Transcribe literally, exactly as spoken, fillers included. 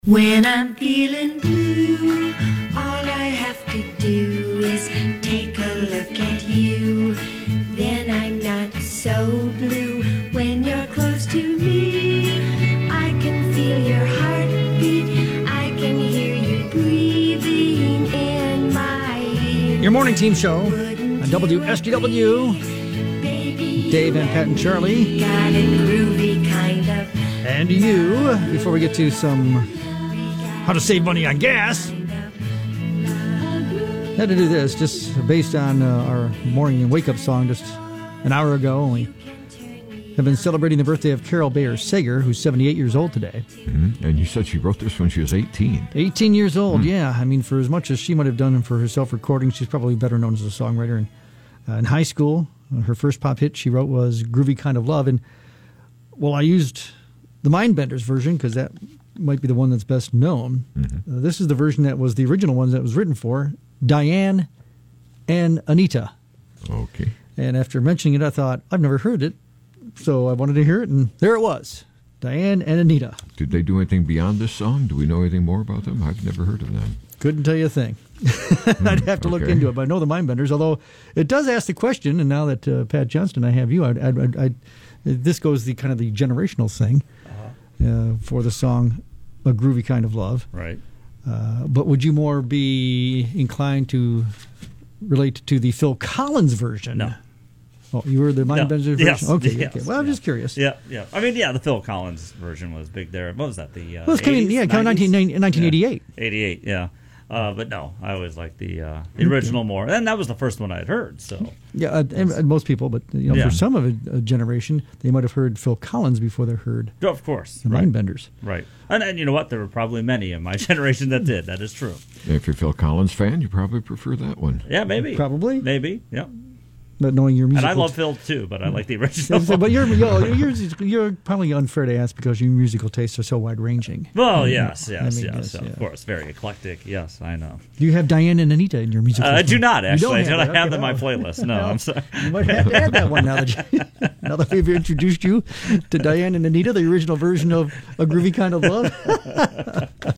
When I'm feeling blue, all I have to do is take a look at you. Then I'm not so blue when you're close to me. I can feel your heartbeat, I can hear you breathing in my ear. Your morning team show on W S G W. Dave and Pat and Charlie. Got a groovy kind of. And you, before we get to some how to save money on gas, had to do this just based on uh, our morning and wake-up song just an hour ago. Only have been celebrating the birthday of Carol Bayer Sager, who's seventy-eight years old today. Mm-hmm. And you said she wrote this when she was eighteen. eighteen years old, mm. yeah. I mean, for as much as she might have done for her self-recording, she's probably better known as a songwriter. And uh, in high school, uh, her first pop hit she wrote was Groovy Kind of Love. And, well, I used the Mindbenders version because that might be the one that's best known. Mm-hmm. Uh, this is the version that was the original one that was written for Diane and Anita. Okay. And after mentioning it, I thought, I've never heard it, so I wanted to hear it, and there it was, Diane and Anita. Did they do anything beyond this song? Do we know anything more about them? I've never heard of them. Couldn't tell you a thing. I'd have to look okay. into it, but I know the Mindbenders, although it does ask the question, and now that uh, Pat Johnston, I have you, I'd, I'd, I'd, I'd, this goes the kind of the generational thing. Uh, for the song A Groovy Kind of Love. Right. Uh, but would you more be inclined to relate to the Phil Collins version? No. Oh, you were the Mindbenders no. version? Yes. Okay, yes. okay. Well, I'm yeah. just curious. Yeah, yeah. I mean, yeah, the Phil Collins version was big there. What was that, the uh, well, it's coming, eighties, yeah, coming nineteen eighty-eight. Yeah. eighty-eight, yeah. Uh, but no, I always liked the, uh, the original more. And that was the first one I'd heard, so. Yeah, uh, and, and most people, but you know, yeah. for some of a, a generation, they might have heard Phil Collins before they heard oh, of course. the right. Mindbenders. Right. And, and you know what? There were probably many in my generation that did. That is true. If you're a Phil Collins fan, you probably prefer that one. Yeah, maybe. Probably. Maybe, yeah. But knowing your musical, and I love Phil too, but I like the original. But you're, you're you're you're probably unfair to ask because your musical tastes are so wide ranging. Well, yes, I yes, mean, yes, yes, of yeah. course, very eclectic. Yes, I know. Do you have Diane and Anita in your musical? Uh, I do not actually. I don't do not have, have okay, them on my playlist. No, I'm sorry. You might have to add that one now that you, now that we've introduced you to Diane and Anita, the original version of A Groovy Kind of Love.